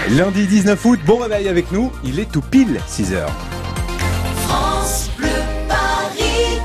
Lundi 19 août, bon réveil avec nous, il est tout pile 6h. France Bleu Paris.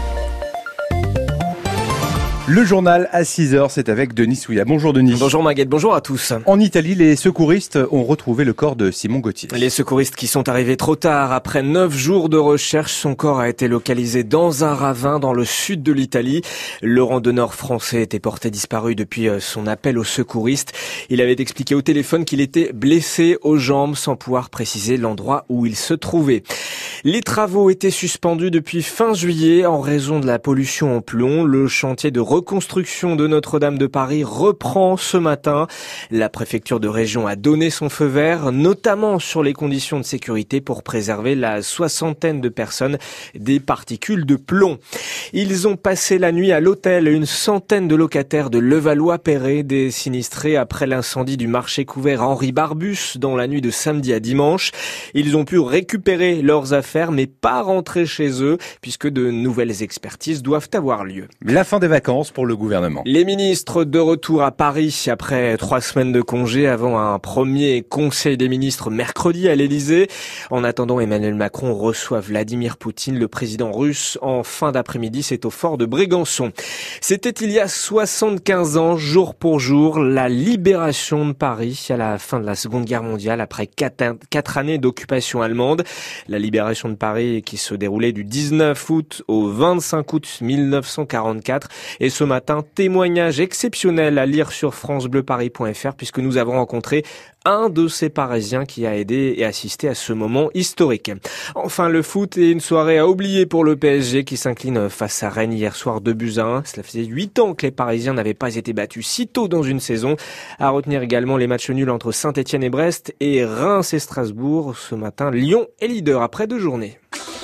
Le journal à 6h, c'est avec Denis Souillat. Bonjour Denis. Bonjour Maguette, bonjour à tous. En Italie, les secouristes ont retrouvé le corps de Simon Gauthier. Les secouristes qui sont arrivés trop tard, après 9 jours de recherche, son corps a été localisé dans un ravin dans le sud de l'Italie. Le randonneur français était porté disparu depuis son appel aux secouristes. Il avait expliqué au téléphone qu'il était blessé aux jambes sans pouvoir préciser l'endroit où il se trouvait. Les travaux étaient suspendus depuis fin juillet en raison de la pollution en plomb. Le chantier de reconstruction de Notre-Dame de Paris reprend ce matin. La préfecture de région a donné son feu vert, notamment sur les conditions de sécurité pour préserver la soixantaine de personnes des particules de plomb. Ils ont passé la nuit à l'hôtel. Une centaine de locataires de Levallois-Perret, des sinistrés après l'incendie du marché couvert Henri Barbus dans la nuit de samedi à dimanche. Ils ont pu récupérer leurs affaires mais pas rentrer chez eux puisque de nouvelles expertises doivent avoir lieu. La fin des vacances pour le gouvernement. Les ministres de retour à Paris après 3 semaines de congé avant un premier conseil des ministres mercredi à l'Elysée. En attendant, Emmanuel Macron reçoit Vladimir Poutine, le président russe, en fin d'après-midi. C'est au fort de Brégançon. C'était il y a 75 ans, jour pour jour, la libération de Paris à la fin de la Seconde Guerre mondiale après 4 années d'occupation allemande. La libération de Paris qui se déroulait du 19 août au 25 août 1944. Et ce matin, témoignage exceptionnel à lire sur francebleuparis.fr puisque nous avons rencontré un de ces Parisiens qui a aidé et assisté à ce moment historique. Enfin, le foot et une soirée à oublier pour le PSG qui s'incline face à Rennes hier soir 2-1. Cela faisait 8 ans que les Parisiens n'avaient pas été battus si tôt dans une saison. À retenir également les matchs nuls entre Saint-Etienne et Brest et Reims et Strasbourg. Ce matin, Lyon est leader après 2 journées.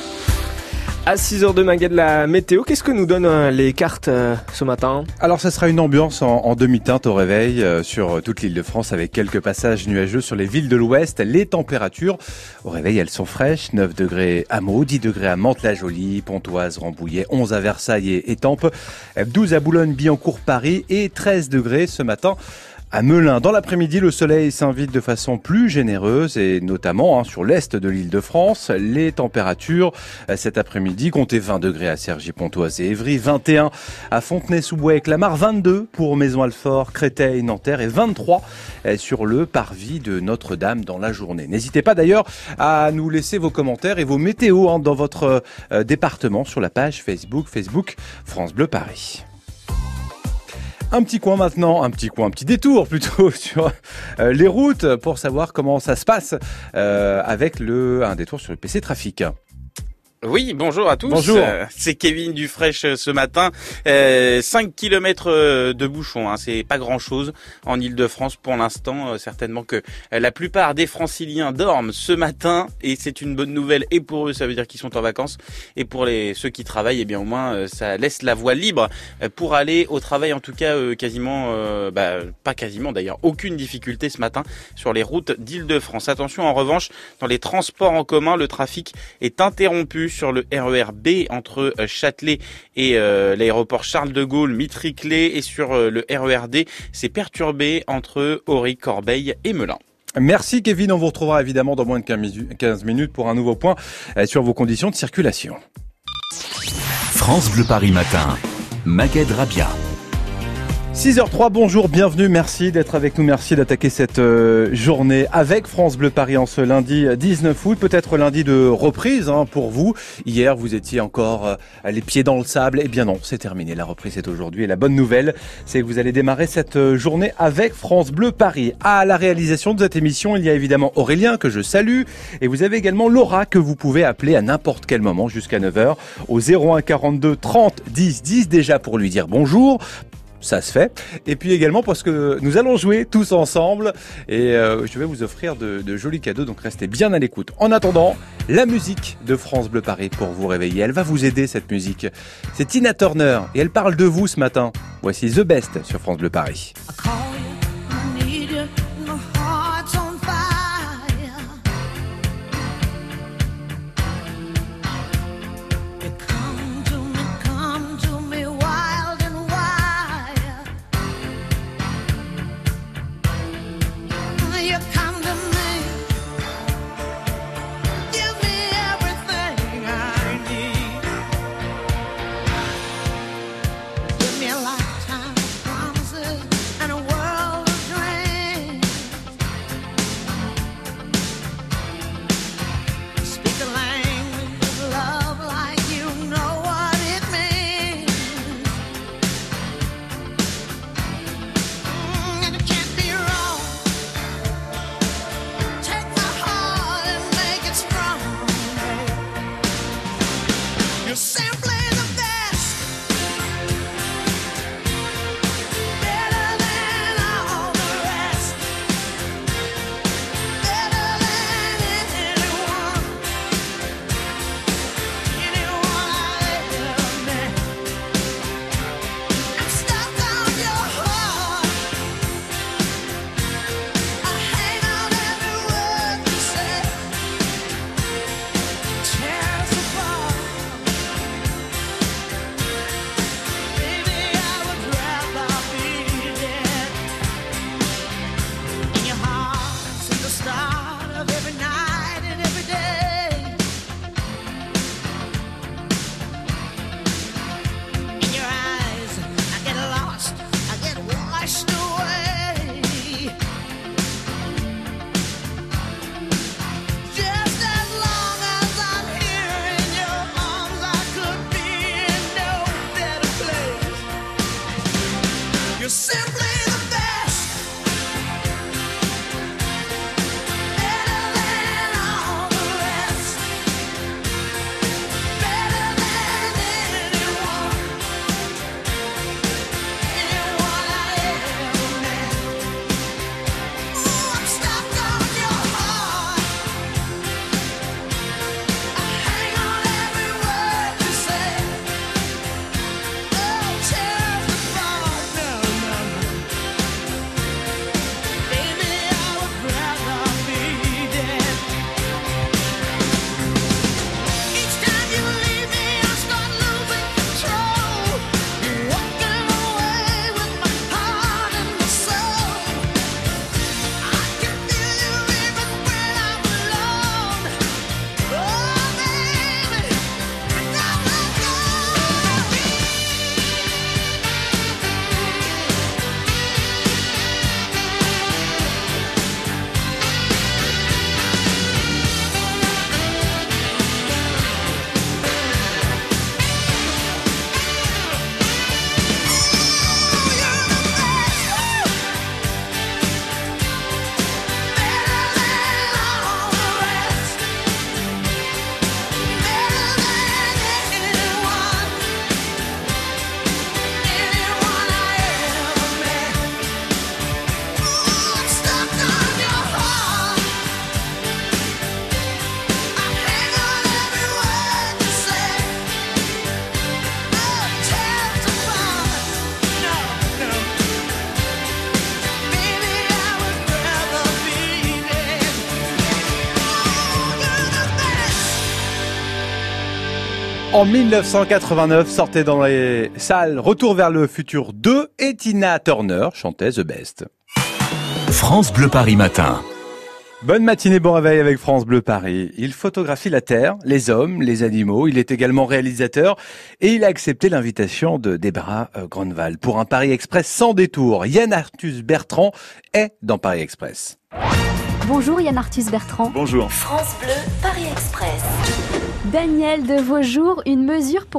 À 6h de Maguette, la météo, qu'est-ce que nous donnent les cartes ce matin ? Alors ça sera une ambiance en demi-teinte au réveil sur toute l'île de France avec quelques passages nuageux sur les villes de l'ouest. Les températures au réveil, elles sont fraîches, 9 degrés à Meaux, 10 degrés à Mantes-la-Jolie, Pontoise, Rambouillet, 11 à Versailles et Étampes, 12 à Boulogne-Billancourt, Paris et 13 degrés ce matin à Melun. Dans l'après-midi, le soleil s'invite de façon plus généreuse et notamment sur l'est de l'île de France. Les températures cet après-midi, comptez 20 degrés à Cergy-Pontoise et Évry, 21 à Fontenay-sous-Bois et Clamart, 22 pour Maison-Alfort, Créteil, Nanterre et 23 sur le parvis de Notre-Dame dans la journée. N'hésitez pas d'ailleurs à nous laisser vos commentaires et vos météos dans votre département sur la page Facebook France Bleu Paris. Un petit détour plutôt sur les routes pour savoir comment ça se passe avec un détour sur le PC Trafic. Oui, bonjour à tous. Bonjour. C'est Kevin Dufraîche ce matin. 5 kilomètres de bouchons, c'est pas grand-chose en Île-de-France pour l'instant. Certainement que la plupart des Franciliens dorment ce matin et c'est une bonne nouvelle. Et pour eux, ça veut dire qu'ils sont en vacances. Et pour ceux qui travaillent, au moins, ça laisse la voie libre pour aller au travail. En tout cas, pas quasiment d'ailleurs, aucune difficulté ce matin sur les routes d'Île-de-France. Attention, en revanche, dans les transports en commun, le trafic est interrompu sur le RER B entre Châtelet et l'aéroport Charles de Gaulle, Mitry-Clé, et sur le RER D, c'est perturbé entre Auric, Corbeil et Melun. Merci Kevin, on vous retrouvera évidemment dans moins de 15 minutes pour un nouveau point sur vos conditions de circulation. France Bleu Paris Matin, Maguette Rabia. 6h03, bonjour, bienvenue, merci d'être avec nous, merci d'attaquer cette journée avec France Bleu Paris en ce lundi 19 août, peut-être lundi de reprise pour vous. Hier, vous étiez encore les pieds dans le sable, eh bien non, c'est terminé, la reprise est aujourd'hui et la bonne nouvelle, c'est que vous allez démarrer cette journée avec France Bleu Paris. À la réalisation de cette émission, il y a évidemment Aurélien que je salue et vous avez également Laura que vous pouvez appeler à n'importe quel moment jusqu'à 9h au 01 42 30 10 10 déjà pour lui dire bonjour. Ça se fait. Et puis également parce que nous allons jouer tous ensemble et je vais vous offrir de jolis cadeaux, donc restez bien à l'écoute. En attendant, la musique de France Bleu Paris pour vous réveiller. Elle va vous aider cette musique. C'est Tina Turner et elle parle de vous ce matin. Voici The Best sur France Bleu Paris. You come to me En 1989, sortait dans les salles Retour vers le futur 2 et Tina Turner chantait The Best. France Bleu Paris Matin. Bonne matinée, bon réveil avec France Bleu Paris. Il photographie la Terre, les hommes, les animaux. Il est également réalisateur et il a accepté l'invitation de Debra Grunwald pour un Paris Express sans détour. Yann Arthus Bertrand est dans Paris Express. Bonjour Yann Arthus Bertrand. Bonjour. France Bleu, Paris Express. Daniel de Vaujour, une mesure pour